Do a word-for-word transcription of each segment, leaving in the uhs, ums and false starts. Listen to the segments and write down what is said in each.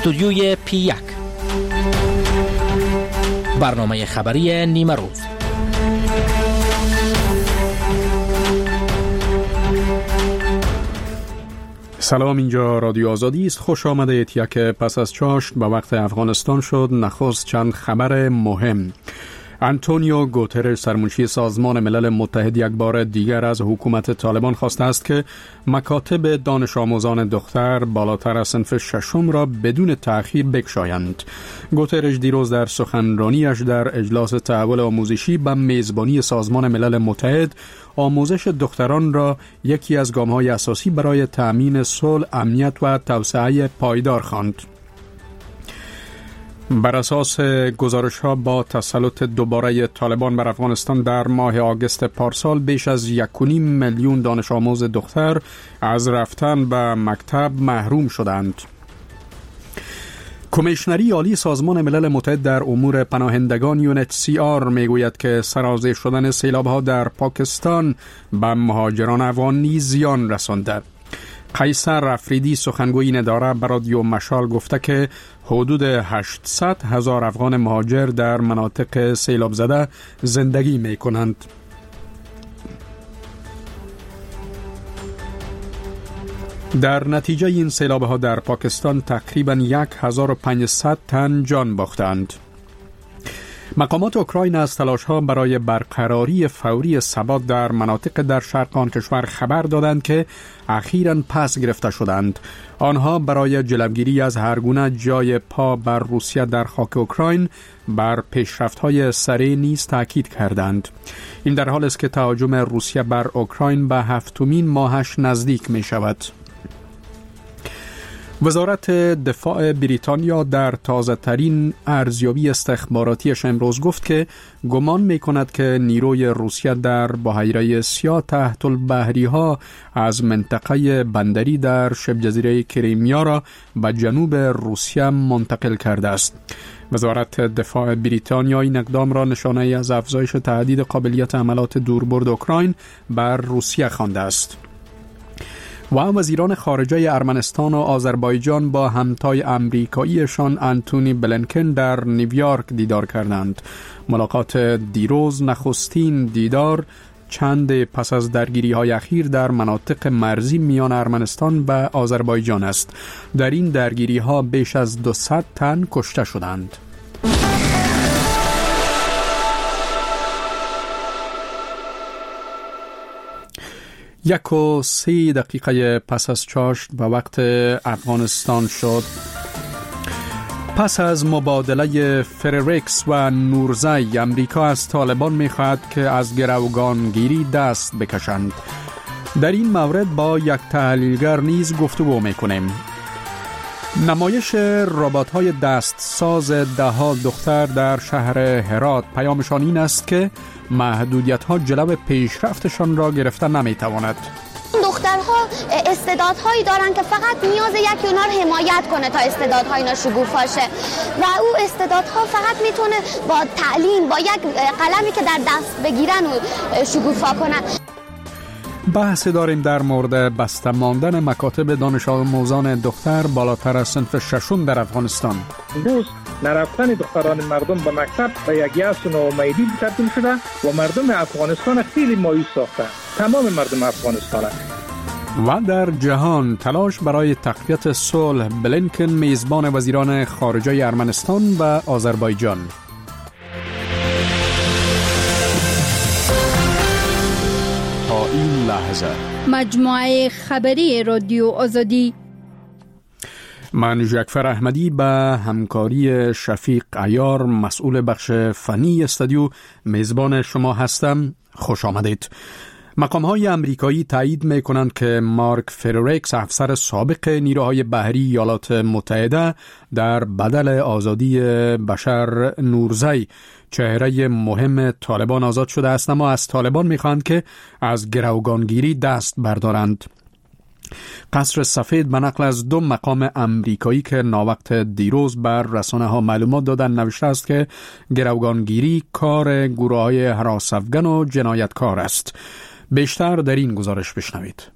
استودیوی پی یک، برنامه خبری نیمه روز. سلام، اینجا رادیو آزادی است. خوش آمدید. یک پس از چاشت به وقت افغانستان شد. نخست چند خبر مهم. آنتونیو گوترش، سرمنشی سازمان ملل متحد، یک بار دیگر از حکومت طالبان خواسته است که مکاتب دانش آموزان دختر بالاتر از صنف ششم را بدون تأخیر بگشایند. گوترش دیروز در سخنرانیش در اجلاس تحول آموزشی به میزبانی سازمان ملل متحد آموزش دختران را یکی از گام‌های اساسی برای تأمین صلح، امنیت و توسعه پایدار خواند. بر اساس گزارش‌ها با تسلط دوباره طالبان بر افغانستان در ماه آگوست پارسال بیش از یک و نیم میلیون دانش آموز دختر از رفتن به مکتب محروم شدند. کمیشنری عالی سازمان ملل متحد در امور پناهندگان یو ان اچ سی آر میگوید که سرازیر شدن سیلاب‌ها در پاکستان به مهاجران افغان نیز زیان رسانده. قیصر افریدی، سخنگوی این اداره، به رادیو مشال گفته که حدود هشتصد هزار افغان مهاجر در مناطق سیلاب زده زندگی می کنند. در نتیجه این سیلاب‌ها در پاکستان تقریباً هزار و پانصد تن جان باختند. مقامات اوکراین از تلاش‌ها برای برقراری فوری ثبات در مناطق در شرق آن کشور خبر دادند که اخیراً پس گرفته شدند. آنها برای جلوگیری از هر گونه جای پا بر روسیه در خاک اوکراین بر پیشرفت‌های سریع نیز تاکید کردند. این در حالی است که تهاجم روسیه بر اوکراین به هفتمین ماهش نزدیک می‌شود. وزارت دفاع بریتانیا در تازه ترین ارزیابی استخباراتیش امروز گفت که گمان می کند که نیروی روسیه در بحیره سیاه تحت البحری ها از منطقه بندری در شبه جزیره کریمیا را به جنوب روسیه منتقل کرده است. وزارت دفاع بریتانیا این اقدام را نشانه از افزایش تهدید قابلیت حملات دوربرد اوکراین بر روسیه خوانده است. و وزیران خارجه ارمنستان و آذربایجان با همتای امریکاییشان آنتونی بلینکن در نیویورک دیدار کردند. ملاقات دیروز نخستین دیدار چند پس از درگیری‌های اخیر در مناطق مرزی میان ارمنستان و آذربایجان است. در این درگیری‌ها بیش از دویست تن کشته شدند. یک و سی دقیقه پس از چاشت به وقت افغانستان شد. پس از مبادله فرریکس و نورزی، امریکا از طالبان می‌خواهد که از گروگانگیری دست بکشند. در این مورد با یک تحلیلگر نیز گفتگو می‌کنیم. نمایش ربات‌های دست ساز ده‌ها دختر در شهر هرات پیامشان این است که محدودیت‌ها جلو پیشرفتشان را گرفته نمی‌تواند. دخترها استعدادهایی دارن که فقط نیاز یکی اونا رو حمایت کنه تا استعدادهای اینا شکوفا شه و او استعدادها فقط میتونه با تعلیم، با یک قلمی که در دست بگیرن و شکوفا کنن. بحث داریم در مورد بسته ماندن مکاتب دانش آموزان دختر بالاتر از صنف ششم در افغانستان. امروز نرفتن دختران مردم به مکتب به یک یأس و ناامیدی تبدیل شده و مردم افغانستان خیلی مایوس ساخته. تمام مردم افغانستان. و در جهان تلاش برای تقویت صلح، بلینکن میزبان وزیران خارجه ارمنستان و آذربایجان. تا این لحظه مجموعه خبری رادیو آزادی. من جعفر احمدی به همکاری شفیق عیار مسئول بخش فنی استودیو میزبان شما هستم. خوش آمدید. مقام‌های امریکایی تایید می‌کنند که مارک فرریکس، افسر سابق نیروهای بحری ایالات متحده، در بدل آزادی بشر نورزی، چهره مهم طالبان، آزاد شده است، اما از طالبان می‌خواهند که از گروگانگیری دست بردارند. قصر سفید به نقل از دو مقام امریکایی که ناوقت دیروز بر رسانه ها معلومات دادن نوشته است که گروگانگیری کار گروه‌های هراس افغان و جنایتکار است. بیشتر در این گزارش بشنوید.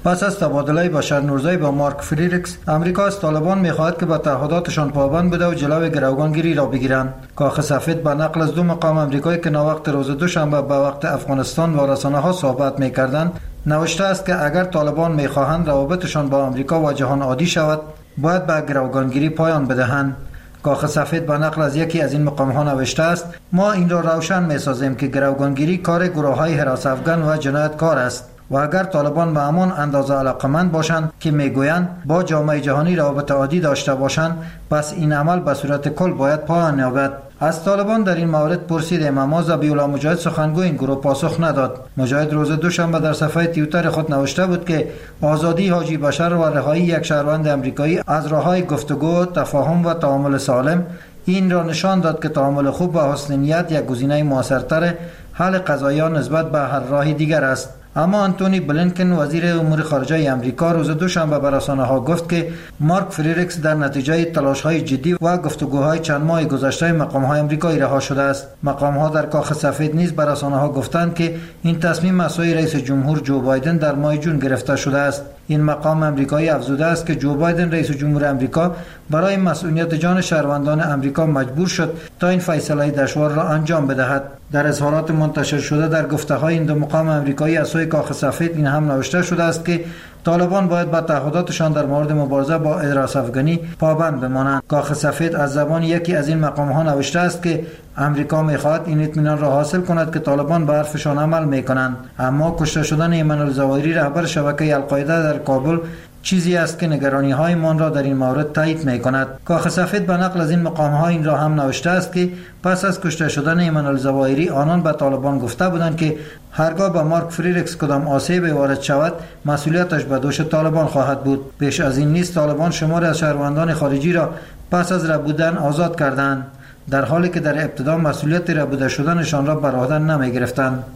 پس از تبادله بشر نورزی با مارک فریرکس، امریکا از طالبان می‌خواهد که به تعهداتشان پابند بوده و جلوی گروگانگیری را بگیرند. کاخ سفید به نقل از دو مقام امریکایی که ناوقت روز دوشنبه به وقت افغانستان و رسانه‌ها صحبت می‌کردند، نوشته است که اگر طالبان می‌خواهند روابطشان با امریکا و جهان عادی شود، باید به گروگانگیری پایان بدهند. کاخ سفید به نقل از یکی از این مقام‌ها نوشته است: ما این را روشن می‌سازیم که گروگانگیری کار گروه‌های حراس افغان و جنایتکار است و اگر طالبان به همان اندازه علاقمند باشند که میگویند با جامعه جهانی روابط عادی داشته باشند، پس این عمل به صورت کل باید پایان یابد. از طالبان در این مورد پرسیدیم، اما ذبیح‌الله مجاهد سخنگوی این گروه پاسخ نداد. مجاهد روز دوشنبه در صفحه توییتر خود نوشته بود که آزادی حاجی بشر و رهایی یک شهروند امریکایی از راه‌های گفتگو، تفاهم و تعامل سالم این را نشان داد که تعامل خوب و حسن نیت یک گزینه موثرتر حل قضایا نسبت به هر راه دیگر است. اما آنتونی بلینکن وزیر امور خارجه امریکا روز دوشنبه به رسانه‌ها گفت که مارک فریرکس در نتیجه تلاش‌های جدی و گفتگوهای چند ماه گذشته مقام‌های آمریکایی رها شده است. مقام‌ها در کاخ سفید نیز به رسانه‌ها گفتند که این تصمیم از سوی رئیس جمهور جو بایدن در ماه جون گرفته شده است. این مقام امریکایی افزوده است که جو بایدن رئیس جمهور امریکا برای مسئولیت جان شهروندان امریکا مجبور شد تا این فیصله دشوار را انجام بدهد. در اظهارات منتشر شده در گفته‌های این دو مقام امریکایی از سوی کاخ سفید این هم نوشته شده است که طالبان باید به تعهداتشان در مورد مبارزه با حراس افغانی پابند بمانند. کاخ سفید از زبان یکی از این مقام‌ها نوشته است که امریکا می‌خواهد این اطمینان را حاصل کند که طالبان به حرفشان عمل می‌کنند، اما کشته شدن ایمن الظواهری رهبر شبکه القاعده در کابل چیزی است که نگرانی‌های من را در این مورد تایید می‌کند. کاخ سفید به نقل از این مقام‌ها این را هم نوشته است که پس از کشته شدن ایمن الظواهری آنان به طالبان گفته بودند که هرگاه به مارک فریرکس کدام آسیبی وارد شود مسئولیتش به دوش طالبان خواهد بود. پیش از این نیز طالبان شماری از شهروندان خارجی را پس از ربودن آزاد کردند، در حالی که در ابتدا مسئولیت ربوده شدنشان را بر عهده نمی‌گرفتند.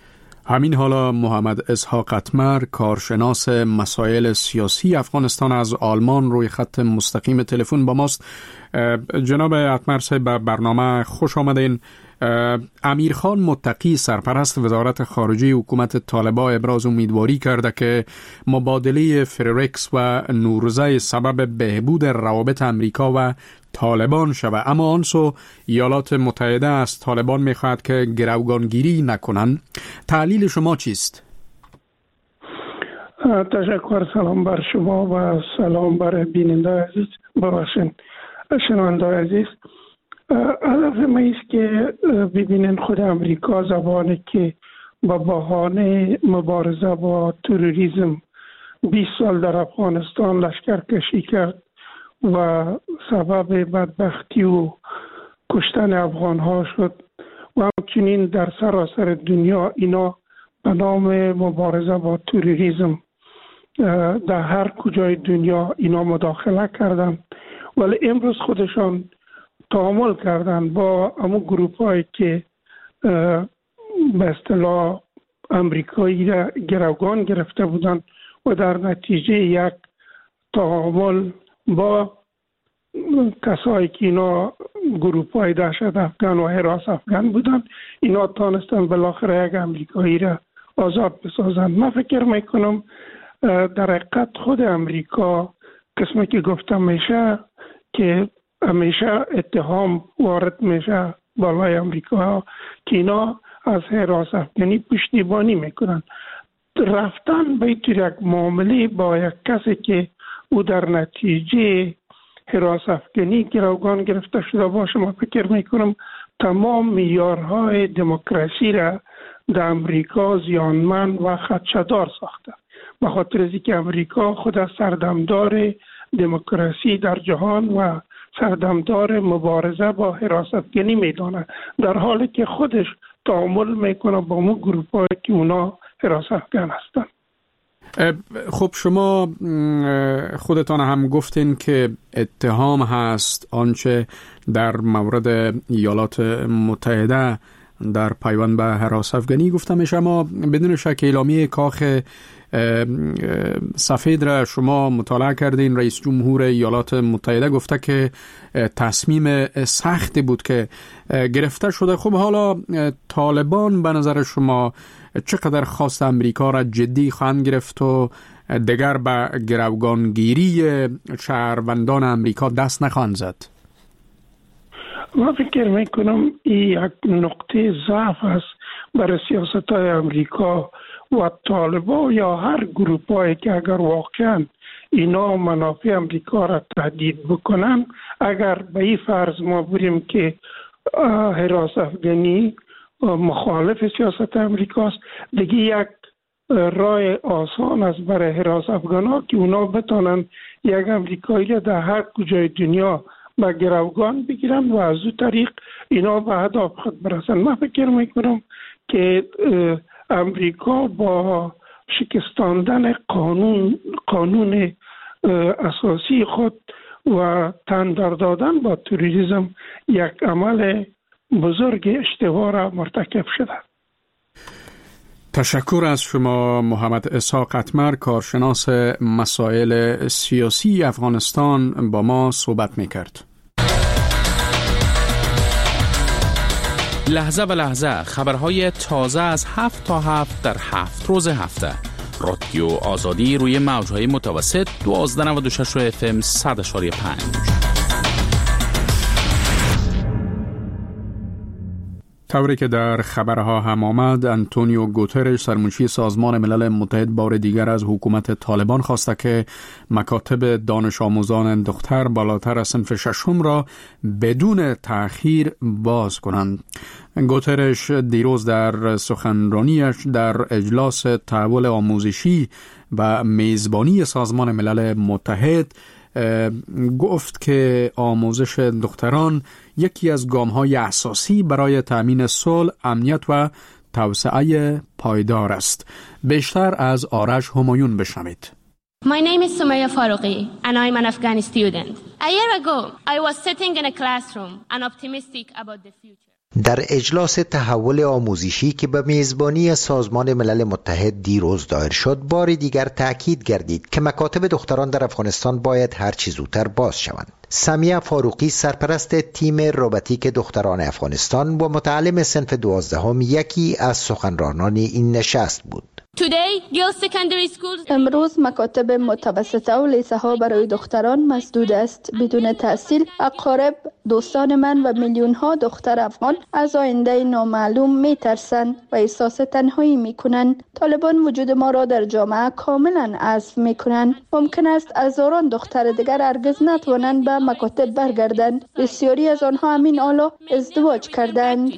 همین حالا محمد اسحاق اتمر، کارشناس مسائل سیاسی افغانستان از آلمان، روی خط مستقیم تلفن با ماست. جناب اتمر صاحب، به برنامه خوش آمدین. امیرخان متقی، سرپرست وزارت خارجه حکومت طالبان، ابراز امیدواری کرده که مبادله فریرکس و نورزی سبب بهبود روابط امریکا و طالبان شود، اما آنسو ایالات متحده از طالبان میخواهد که گروگانگیری نکنند. تحلیل شما چیست؟ تشکر. سلام بر شما و سلام بر بیننده عزیز، ببخشید شنونده عزیز. هدف ما است که ببینین خود امریکا زبانی که با بهانه مبارزه با تروریسم بیست سال در افغانستان لشکر کشی کرد و سبب بدبختی و کشتن افغان ها شد و همچنین در سراسر دنیا اینا به نام مبارزه با تروریسم در هر کجای دنیا اینا مداخله کردن، ولی امروز خودشان تعامل کردن با همون گروپ هایی که به اصطلاح امریکایی را گروگان گرفته بودن و در نتیجه یک تعامل با کسایی که اینا گروپ های دهشت افغان و حراس افغان بودن، اینا تانستن بالاخره یک امریکایی را آزاد بسازند. من فکر میکنم در حقیقت خود امریکا قسمی که گفتم میشه که همیشه اتهام وارد میشه بالای امریکا که اینا از حراس افغانی پشتیبانی میکنن. رفتن به یک معامله با یک کسی که او در نتیجه حراس افغانی گروگان گرفته شده باشه، من فکر میکنم تمام معیارهای دموکراسی را در امریکا زیانمند و خدشه‌دار ساخته، به خاطر از اینکه امریکا خود سردمدار دموکراسی در جهان و سردمدار مبارزه با حراس افغانی میدانه، در حالی که خودش تعامل میکنه با اون گروپ هایی که اونا حراس افغان هستن. خب شما خودتان هم گفتین که اتهام هست آنچه در مورد ایالات متحده در پیوند به حراس افغانی گفته میشه، اما بدون شک اعلامیه کاخ سفید را شما مطالعه کردین. رئیس جمهور ایالات متحده گفته که تصمیم سختی بود که گرفته شده. خب حالا طالبان به نظر شما چقدر خواست امریکا را جدی خواهند گرفت و دیگر به گروگانگیری شهروندان امریکا دست نخواهند زد؟ من فکر میکنم این یک نقطه ضعف است برای سیاست های امریکا و طالبان یا هر گروپ هایی که اگر واقعا اینا منافع امریکا را تهدید بکنن. اگر به این فرض ما بریم که حراس افغانی مخالف سیاست امریکاست، دیگه یک راه آسان است برای حراس افغانا که اونا بتانن یک امریکایی را در هر کجای دنیا به گروگان بگیرن و از او طریق اینا به هدف خود برسن. من فکر میکنم که امریکا با شکستاندن قانون قانون اساسی خود و تندر دادن با تروریسم یک عمل بزرگ اشتباه را مرتکب شده. تشکر از شما محمد اسحاق قطمر، کارشناس مسائل سیاسی افغانستان، با ما صحبت میکرد. لحظه و لحظه خبرهای تازه از هفت تا هفت در هفت روز هفته. رادیو آزادی روی موجهای متوسط دوازده نود و شش اف ام صد اشاری پنج. طوری که در خبرها هم آمد، انتونیو گوترش سرمنشی سازمان ملل متحد بار دیگر از حکومت طالبان خواسته که مکاتب دانش آموزان دختر بالاتر از صنف ششم را بدون تأخیر باز کنند. گوترش دیروز در سخنرانیش در اجلاس تحول آموزشی و میزبانی سازمان ملل متحد گفت که آموزش دختران یکی از گام‌های اساسی برای تأمین صلح، امنیت و توسعه پایدار است. بیشتر از آرش همایون بشنوید. My name is Sumaya Faruqi and I'm an Afghani student. A year ago, I was sitting in a classroom and optimistic about the future. در اجلاس تحول آموزشی که به میزبانی سازمان ملل متحد دیروز دایر شد، بار دیگر تأکید گردید که مکاتب دختران در افغانستان باید هر چه زودتر باز شوند. سمیه فاروقی، سرپرست تیم روباتیک دختران افغانستان و متعلم صنف دوازدهم، یکی از سخنرانان این نشست بود. امروز مکاتب متوسطه و لیسه ها برای دختران مسدود است. بدون تحصیل اقارب، دوستان من و میلیون ها دختر افغان از آینده نامعلوم می ترسند و احساس تنهایی می کنند. طالبان وجود ما را در جامعه کاملا حذف می کنند. ممکن است هزاران دختر دیگر هرگز نتوانند به مکاتب برگردند. بسیاری از آنها همین حالا ازدواج کردند.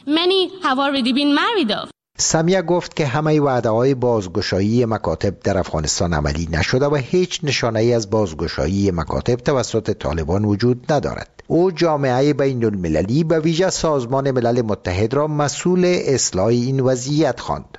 سمیه گفت که همه وعده‌های بازگشایی مکاتب در افغانستان عملی نشده و هیچ نشانه‌ای از بازگشایی مکاتب توسط طالبان وجود ندارد. او جامعه بین المللی به ویژه سازمان ملل متحد را مسئول اصلاح این وضعیت خواند.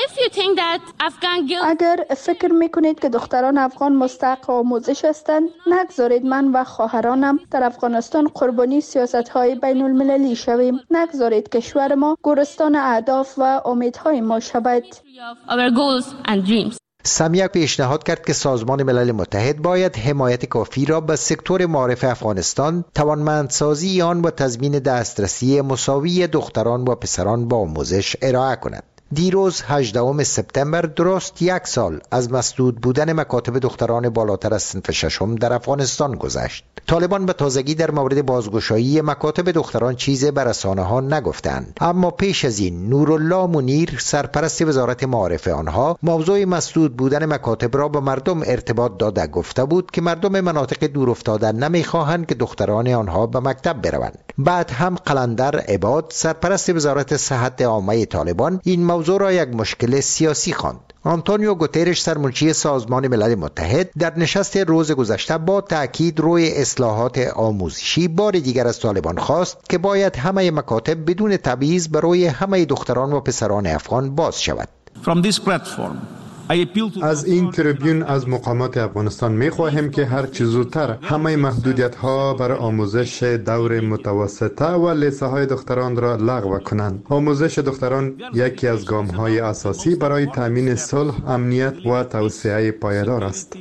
اگر فکر میکنید که دختران افغان مستحق آموزش هستند، نگذارید من و خواهرانم در افغانستان قربانی سیاست‌های بین المللی شویم. نگذارید کشور ما گورستان اهداف و امیدهای ما شود. سمیه پیشنهاد کرد که سازمان ملل متحد باید حمایت کافی را به سکتور معارف افغانستان، توانمندسازی آن و تضمین دسترسی مساوی دختران و پسران با آموزش ارائه کند. دیروز هجدهم سپتامبر، درست یک سال از مسدود بودن مکاتب دختران بالاتر از صنف ششم در افغانستان گذشت. طالبان به تازگی در مورد بازگشایی مکاتب دختران چیزی به رسانه‌ها نگفتند، اما پیش از این نورالله منیر، سرپرست وزارت معارف آنها، موضوع مسدود بودن مکاتب را به مردم ارتباط داده گفته بود که مردم مناطق دورافتاده نمیخواهند که دختران آنها به مکتب بروند. بعد هم قلندر عباد، سرپرست وزارت صحت عامه طالبان، این موضوع را یک مشکل سیاسی خواند. آنتونیو گوترش، سرمنشی سازمان ملل متحد، در نشست روز گذشته با تأکید روی اصلاحات آموزشی بار دیگر از طالبان خواست که باید همه مکاتب بدون تبعیض برای همه دختران و پسران افغان باز شود. از این تریبیون از مقامات افغانستان می خواهیم که هر چه زودتر همه محدودیت ها برای آموزش دور متوسطه و لیسه های دختران را لغو کنند. آموزش دختران یکی از گام های اساسی برای تامین صلح، امنیت و توسعه پایدار است.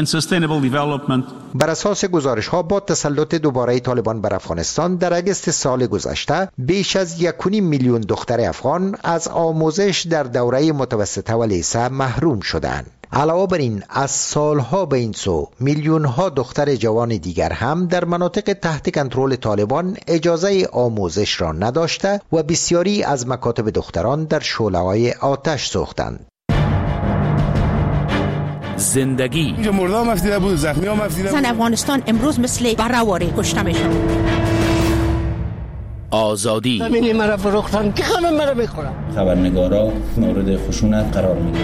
بر اساس گزارش ها، با تسلط دوباره طالبان بر افغانستان در اگست سال گذشته، بیش از یک و نیم میلیون دختر افغان از آموزش در دوره متوسطه و لیسه محروم شدند. علاوه بر این از سالها به این سو میلیون ها دختر جوان دیگر هم در مناطق تحت کنترل طالبان اجازه آموزش را نداشته و بسیاری از مکاتب دختران در شعله‌های آتش سوختند. زندگی اینجا مرده هم افتیده بود، زخمی هم افتیده بود. زن افغانستان امروز مثل برآواره کشته میشن. آزادی زمینی مرا فروختن که همه مرا میخورن. خبرنگارا مورد خشونت قرار میگیرن.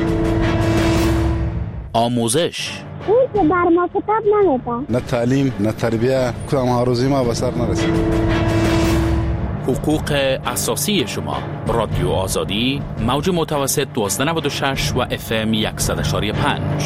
آموزش اون که بر ما کتاب نمیده. نه تعلیم نه تربیه، کدام ها روزی ما به سر نرسید. حقوق اساسی شما. رادیو آزادی، موج متوسط دوازده نود و شش و اف ام صد و یک و پنج.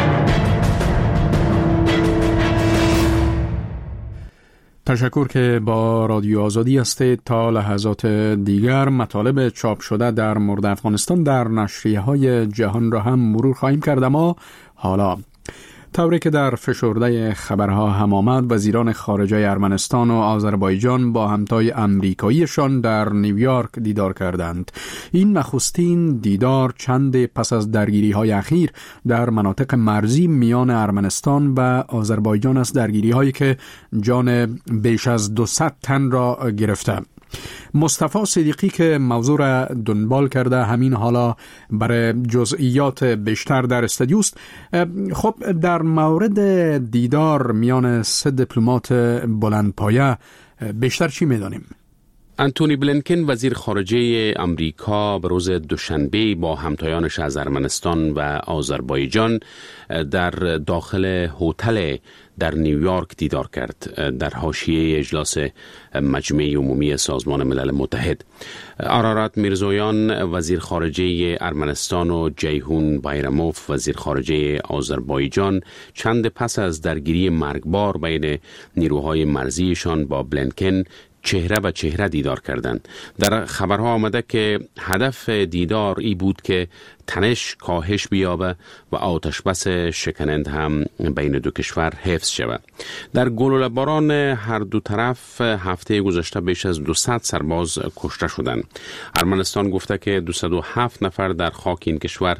تشکر که با رادیو آزادی هستید. تا لحظات دیگر مطالب چاپ شده در مورد افغانستان در نشریه‌های جهان را هم مرور خواهیم کرد. اما حالا طوری که در فشرده خبرها هم آمد، وزیران خارجه ارمنستان و آذربایجان با همتای امریکاییشان در نیویورک دیدار کردند. این نخستین دیدار چند پس از درگیری‌های اخیر در مناطق مرزی میان ارمنستان و آذربایجان است، درگیری‌هایی که جان بیش از دویست تن را گرفته. مصطفی صدیقی که موضوع را دنبال کرده همین حالا برای جزئیات بیشتر در استودیو است. خب در مورد دیدار میان سه دیپلمات بلندپایه بیشتر چی میدانیم؟ انتونی بلینکن وزیر خارجه امریکا به روز دوشنبه با همتایانش از ارمنستان و آذربایجان در داخل هتل در نیویورک دیدار کرد در حاشیه اجلاس مجمع عمومی سازمان ملل متحد. آرارات میرزویان وزیر خارجه ارمنستان و جیهون بایراموف وزیر خارجه آذربایجان چند پس از درگیری مرگبار بین نیروهای مرزیشان با بلینکن چهره به چهره دیدار کردند. در خبرها آمده که هدف دیدار ای بود که تنش کاهش بیابه و آتش بس شکننده هم بین دو کشور حفظ شود. در گلوله باران هر دو طرف هفته گذشته بیش از دویست سرباز کشته شدند. ارمنستان گفته که دویست و هفت نفر در خاک این کشور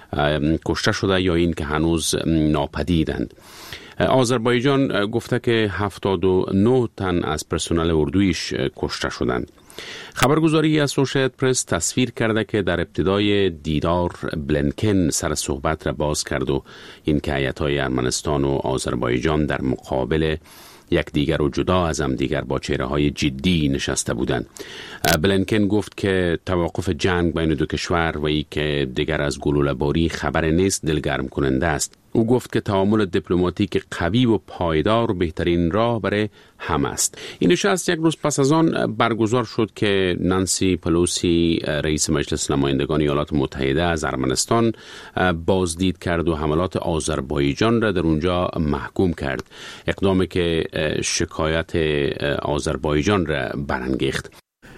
کشته شده یا این که هنوز ناپدیدند. آذربایجان گفته که هفتاد و نه تن از پرسنل اردویش کشته شدند. خبرگزاری اسوشییتد پرس تصویر کرده که در ابتدای دیدار بلینکن سر صحبت را باز کرد و این که هیئت‌های ارمنستان و آذربایجان در مقابل یک دیگر و جدا از هم دیگر با چهره‌های جدی نشسته بودند. بلینکن گفت که توقف جنگ بین دو کشور و ای که دیگر از گلوله‌باری خبر نیست دلگرم کننده است. او گفت که تعامل دیپلماتیک قوی و پایدار بهترین راه برای همه است. این نشست یک روز پس از آن برگزار شد که نانسی پلوسی رئیس مجلس نمایندگان ایالات متحده از ارمنستان بازدید کرد و حملات آذربایجان را در اونجا محکوم کرد، اقدامی که شکایت آذربایجان را برانگیخت.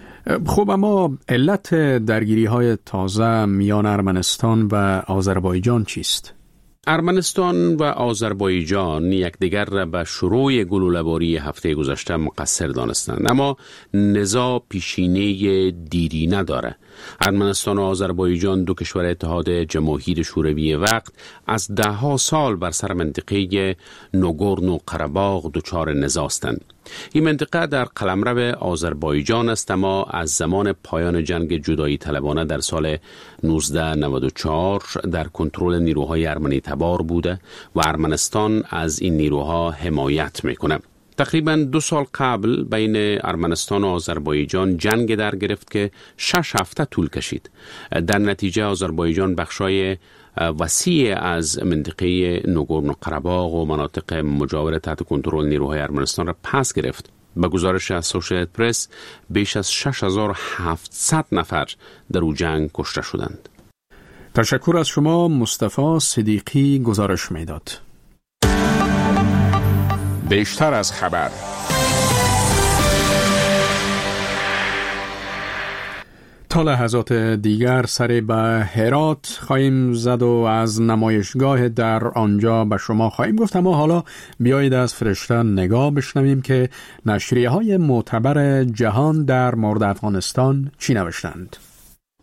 خب اما علت درگیری های تازه میان ارمنستان و آذربایجان چیست؟ ارمنستان و آذربایجان یکدیگر را به شروع گلوله‌باری هفته گذشته مقصر دانستند، اما نزاع پیشینه دیرینه داره. ارمنستان و آذربایجان دو کشور اتحاد جماهیر شوروی وقت از ده ها سال بر سر منطقه ناگورنو و قره‌باغ دچار نزاع هستند. این منطقه در قلمرو آذربایجان است، اما از زمان پایان جنگ جدایی طلبانه در سال نوزده نود و چهار در کنترل نیروهای ارمنی تبار بوده و ارمنستان از این نیروها حمایت میکنه. تقریبا دو سال قبل بین ارمنستان و آذربایجان جنگ در گرفت که شش هفته طول کشید. در نتیجه آذربایجان بخشای وسیع از منطقه ناگورنو قره‌باغ و مناطق مجاور تحت کنترل نیروهای ارمنستان را پس گرفت. به گزارش اسوشییتد پرس بیش از شش هزار و هفتصد نفر در او جنگ کشته شدند. تشکر از شما مصطفی صدیقی گزارش میداد. بیشتر از خبر. تا لحظات دیگر سر به هرات خواهیم زد و از نمایشگاه در آنجا به شما خواهیم گفت، اما حالا بیایید از فرشته نگاه بشنویم که نشریه های معتبر جهان در مورد افغانستان چی نوشتند.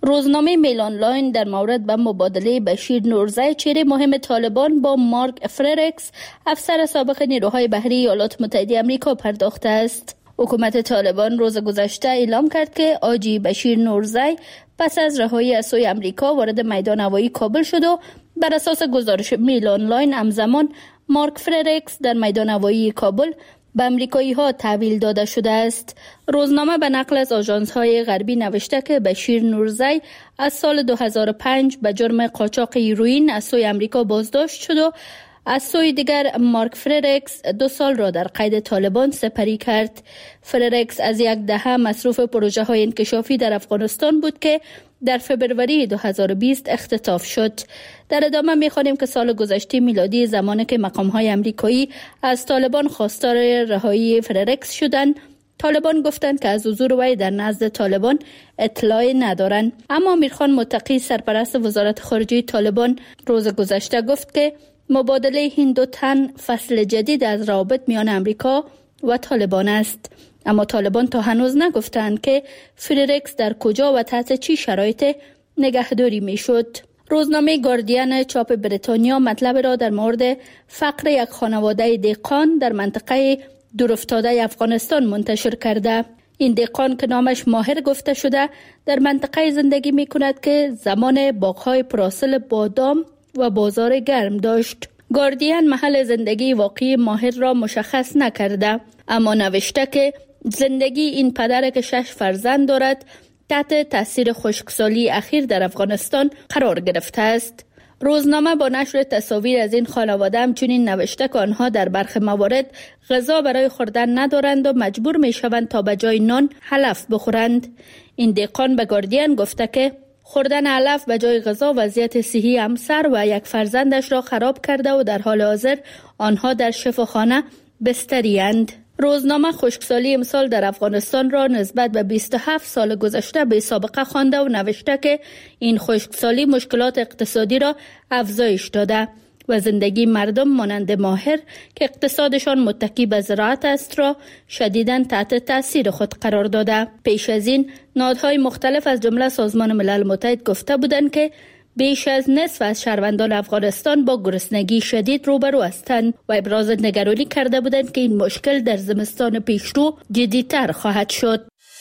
روزنامه میل آنلاین در مورد به مبادله بشیر نورزی چهره مهم طالبان با مارک فریرکس افسر سابق نیروهای بحری ایالات متحده آمریکا پرداخته است. حکومت طالبان روز گذشته اعلام کرد که آجی بشیر نورزی پس از رهایی از سوی آمریکا وارد میدان هوایی کابل شد و بر اساس گزارش میل آنلاین همزمان مارک فریرکس در میدان هوایی کابل به امریکایی ها تحویل داده شده است. روزنامه به نقل از آژانس های غربی نوشته که بشیر نورزی از سال دو هزار و پنج به جرم قاچاق هیروئین از سوی امریکا بازداشت شد و از سوی دیگر مارک فریرکس دو سال را در قید طالبان سپری کرد. فریرکس از یک دهه مصروف پروژه های انکشافی در افغانستان بود که در فبروری دو هزار و بیست اختطاف شد. در ادامه می‌خوانیم که سال گذشته میلادی زمانی که مقام‌های آمریکایی از طالبان خواستار رهایی فریرکس شدند، طالبان گفتند که از حضور وی در نزد طالبان اطلاعی ندارند. اما امیرخان متقی سرپرست وزارت خارجه طالبان روز گذشته گفت که مبادله این دو تن فصل جدید از روابط میان امریکا و طالبان است. اما طالبان تا هنوز نگفتند که فریرکس در کجا و تحت چی شرایط نگهداری میشد. روزنامه گاردین چاپ بریتانیا مطلب را در مورد فقر یک خانواده دهقان در منطقه دورافتاده افغانستان منتشر کرده. این دهقان که نامش ماهر گفته شده در منطقه زندگی می کند که زمان باغ‌های پرحاصل بادام و بازار گرم داشت. گاردین محل زندگی واقعی ماهر را مشخص نکرده، اما نوشته که زندگی این پدر که شش فرزند دارد تحت تاثیر خشکسالی اخیر در افغانستان قرار گرفته است. روزنامه با نشر تصاویر از این خانواده همچنین نوشته که آنها در برخی موارد غذا برای خوردن ندارند و مجبور می شوند تا به جای نان علف بخورند. این دهقان به گاردین گفته که خوردن علف به جای غذا وضعیت صحی همسر و یک فرزندش را خراب کرده و در حال حاضر آنها در شفاخانه بستری اند. روزنامه خشکسالی امسال در افغانستان را نسبت به بیست و هفت سال گذشته بی سابقه خوانده و نوشته که این خشکسالی مشکلات اقتصادی را افزایش داده و زندگی مردم مانند ماهر که اقتصادشان متکی به زراعت است را شدیداً تحت تاثیر خود قرار داده. پیش از این نهادهای مختلف از جمله سازمان ملل متحد گفته بودند که بیش از نصف از شهروندان افغانستان با گرسنگی شدید روبرو هستند و ابراز نگرانی کرده بودند که این مشکل در زمستان پیشرو جدی‌تر خواهد شد.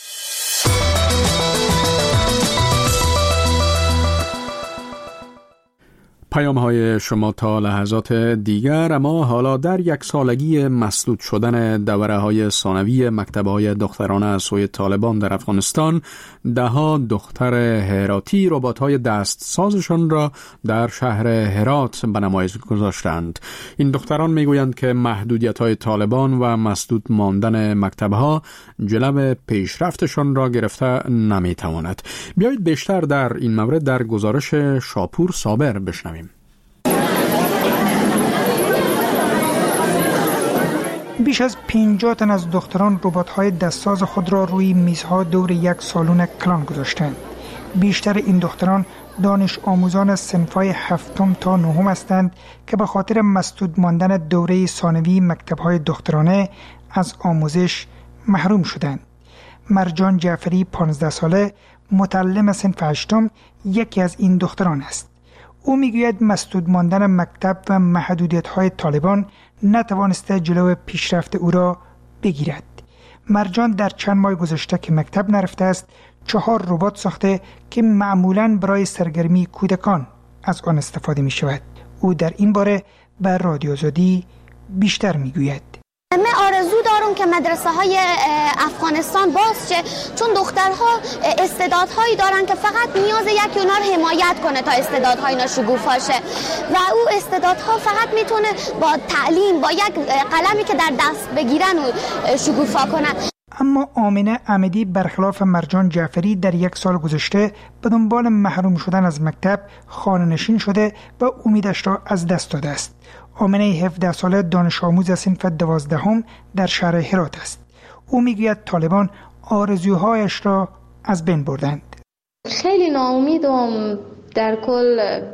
پیام های شما تا لحظات دیگر. اما حالا در یک سالگی مسدود شدن دوره های ثانوی مکتب های دخترانه از سوی طالبان در افغانستان، ده ها دختر هراتی ربات های دست سازشان را در شهر هرات به نمایش گذاشتند. این دختران میگویند که محدودیت های طالبان و مسدود ماندن مکتب ها جلو پیشرفتشان را گرفته نمیتواند. بیایید بیشتر در این مورد در گزارش شاپور صابر بشنویم. بیش از پنجاه تن از دختران ربات‌های دستساز خود را روی میزها دور یک سالن کلان گذاشتند. بیشتر این دختران دانش آموزان صنف‌های هفتم تا نهم هستند که به خاطر مسدود ماندن دوره ثانوی مکتب‌های دخترانه از آموزش محروم شدند. مرجان جعفری پانزده ساله متعلم صنف هشتم یکی از این دختران است. او میگوید مسدود ماندن مکتب و محدودیت‌های طالبان نتوانسته جلو پیشرفت او را بگیرد. مرجان در چند ماه گذشته که مکتب نرفته است چهار ربات ساخته که معمولاً برای سرگرمی کودکان از آن استفاده می شود. او در این باره به رادیو آزادی بیشتر می گوید. من آرزو دارم که مدرسه های افغانستان باز شه، چون دخترها استعدادهایی دارن که فقط نیاز یکی اونا رو حمایت کنه تا استعدادهای اینا شکوفا شه و او استعدادها فقط میتونه با تعلیم، با یک قلمی که در دست بگیرن و شکوفا کنن. اما آمنه احمدی برخلاف مرجان جعفری در یک سال گذشته به دنبال محروم شدن از مکتب خانه‌نشین شده و امیدش را از دست داده است. آمنه هفده ساله دانش آموز صنف دوازدهم در شهر هرات است. او میگوید طالبان آرزوهایش را از بین بردند. خیلی ناامیدم در کل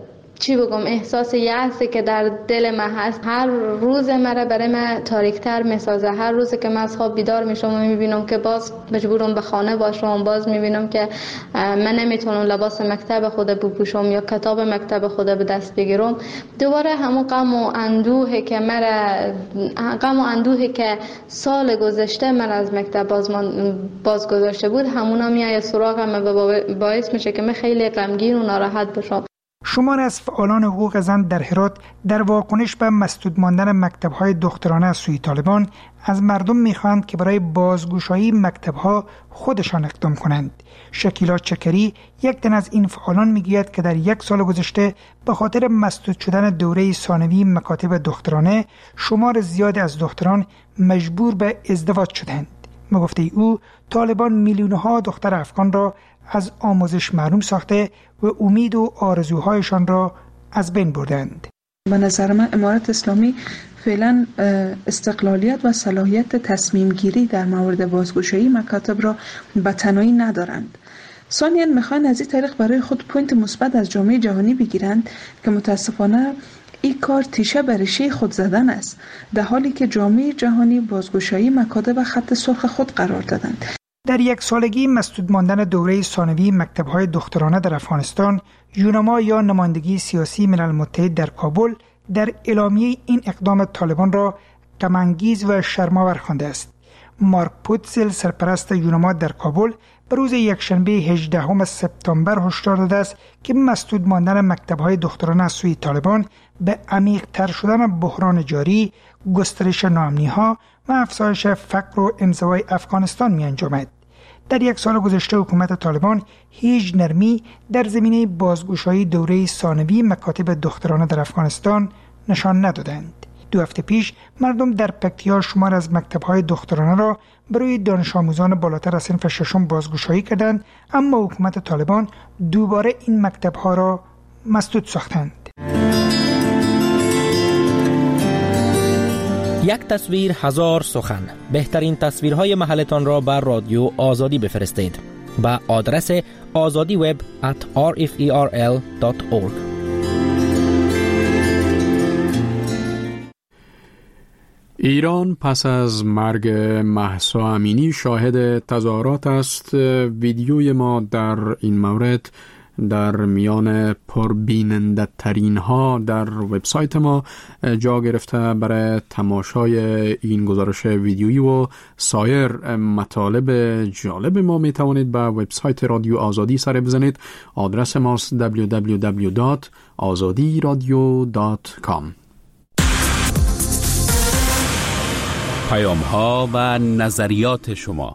چی بگم احساس یأسی که در دل من هست هر روز مرا برای من تاریک‌تر میسازه. هر روز که من از خواب بیدار میشم و میبینم که باز مجبورم به خانه باشم، باز میبینم که من نمیتونم لباس مکتب خود بپوشم یا کتاب مکتب خود به دست بگیرم، دوباره همون غم و اندوهی که مرا غم و اندوهی که سال گذشته من از مکتب باز باز گذاشته بود همونا میاد سراغم و باعث میشه که من خیلی غمگین و ناراحت بشم. شماری از فعالان حقوق زن در هرات در واکنش به مسدود ماندن مکتب‌های دخترانه از سوی طالبان از مردم می‌خواهند که برای بازگشایی مکتب‌ها خودشان اقدام کنند. شکیلا چکری یک تن از این فعالان میگوید که در یک سال گذشته به خاطر مسدود شدن دوره ثانوی مکاتب دخترانه شمار زیادی از دختران مجبور به ازدواج شدند. به گفته او طالبان میلیون‌ها دختر افغان را از آموزش محروم ساخته و امید و آرزوهایشان را از بین بردند. به نظر من امارت اسلامی فعلا استقلالیت و صلاحیت تصمیم گیری در مورد بازگشایی مکاتب را به تنهایی ندارند. ثانیاً میخوان از این طریق برای خود پوینت مثبت از جامعه جهانی بگیرند که متاسفانه این کار تیشه بر ریشه خود زدن است، در حالی که جامعه جهانی بازگشایی مکاتب خط سرخ خود قرار دادند. در یک سالگی مسدود ماندن دوره ثانوی مکتب‌های دخترانه در افغانستان، یونما یا نمایندگی سیاسی ملل متحد در کابل در اعلامیه این اقدام طالبان را غم‌انگیز و شرم‌آور خوانده است. مارک پوتزل سرپرست یونما در کابل به روز یکشنبه هجدهم سپتامبر هشدار داده است که مسدود ماندن مکتب‌های دخترانه از سوی طالبان به عمیق‌تر شدن بحران جاری، گسترش ناامنی‌ها و افزایش فقر و انزوای افغانستان می انجامد. در یک سال گذشته حکومت طالبان هیچ نرمی در زمینه بازگشایی دوره ثانوی مکاتب دخترانه در افغانستان نشان ندادند. دو هفته پیش مردم در پکتیا شمار از مکتب‌های دخترانه را برای دانش آموزان بالاتر از صنف ششم بازگشایی کردند، اما حکومت طالبان دوباره این مکتب‌ها را مسدود ساختند. یک تصویر هزار سخن. بهترین تصویرهای محلتان را بر رادیو آزادی بفرستید با آدرس آزادی وب ات آر اف ای آر ال دات اورگ. ایران پس از مرگ مهسا امینی شاهد تظاهرات است. ویدیوی ما در این مورد در میان پربیننده ترین ها در وبسایت ما جا گرفته. برای تماشای این گزارش ویدیویی و سایر مطالب جالب ما می توانید به وبسایت رادیو آزادی سر بزنید. آدرس ماست دبلیو دبلیو دبلیو دات آزادی رادیو دات کام. پیام ها و نظریات شما.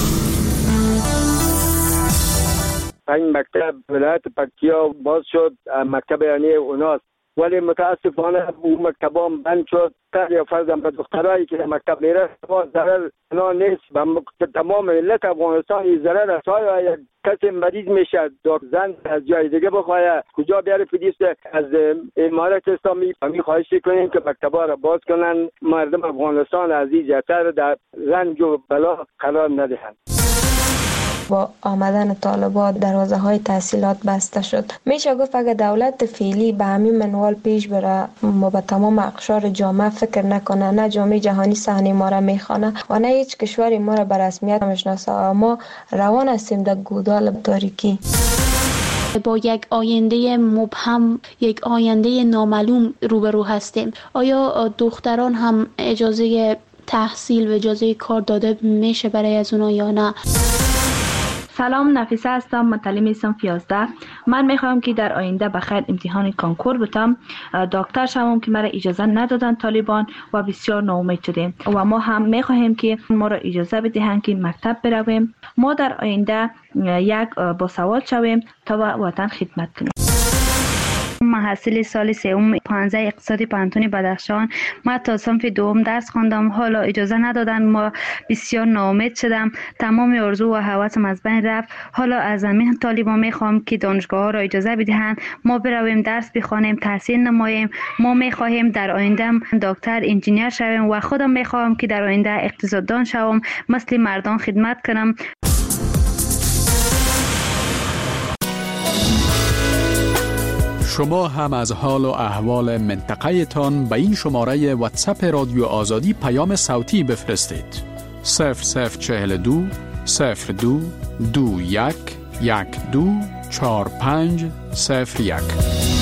این مکتب ولایت پکتیا باز شد، مکتب یعنی اوناست، ولی متاسفانه اون مکتب هم بند شد. یا فرضاً به دخترایی که مکتب میره ضرر نه نیست، به تمام ملت افغانستان این ضرر است. آیا کسی مریض میشه زن از جای دیگه بخواه کجا بیاره پلیس؟ از امارت اسلامی همین خواهش کنیم که مکتبا را باز کنن، مردم افغانستان عزیز جاتر در رنج و بلا قرار ندهند. با آمدن طالبان دروازه های تحصیلات بسته شد. میشه گفت اگه دولت فعلی به همین منوال پیش بره ما به تمام اقشار جامعه فکر نکنه، نه جامعه جهانی صحنه ما را میخوانه و نه هیچ کشوری ما را به رسمیت میشناسه، ما روان هستیم در گودال تاریکی. با یک آینده مبهم، یک آینده نامعلوم روبرو هستیم. آیا دختران هم اجازه تحصیل و اجازه کار داده میشه برای از اونا یا نه؟ سلام، نفیسه هستم، متعلم صنف یازده. من میخوام که در آینده بخیر امتحان کانکور بتم، دکتر شوم که مرا اجازه ندادن طالبان و بسیار ناامید شدیم و ما هم میخواهیم که ما را اجازه بدهند که مکتب برویم، ما در آینده یک باسواد شویم تا وطن خدمت کنیم. محصل سال سوم پانزده اقتصادی پانتون بدخشان. ما تا صنف دوم درس خواندم، حالا اجازه ندادن، ما بسیار ناامید شدم، تمام آرزو و هوسم از بین رفت. حالا از همین طالبان میخوام که دانشگاه ها را اجازه بدهند ما برویم درس بخوانیم، تحصیل نماییم. ما میخواهیم در آینده دکتر، انجینیر شویم و خودم میخوام که در آینده اقتصاددان شوم، مثل مردان خدمت کنم. شما هم از حال و احوال منطقه تان به این شماره واتساپ رادیو آزادی پیام صوتی بفرستید. صفر صفر چهل دو صفر دو دو یک یک دو چهار پنج صفر یک.